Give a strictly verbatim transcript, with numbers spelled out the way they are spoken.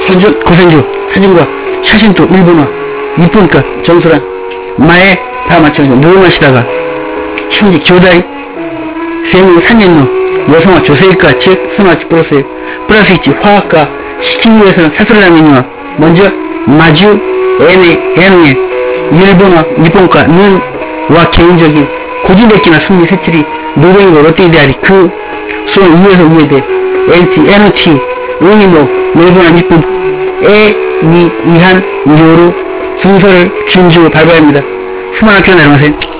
고생주, 고생주 사진과 사진도 일본어 이쁘니까 정수란 마에 다 마찬가지로 누워 마시다가 현재 교다이 세무 삼 년의 여성화 조세과 즉 스마치 플러스 플러스 있지 화학과 시킨구에서는 사설라면이와 먼저 마주 N의 N의 일본어 일본과는 와 개인적인 고지됐기나 승리 세출이 노동이고 롯데이데아리 그 수원 이에서 이해돼 엔티 엔오티 의미모 일본어 일본에 니 이한 요루 순서를 준주 발표합니다. 수많은 표현 내려가세요.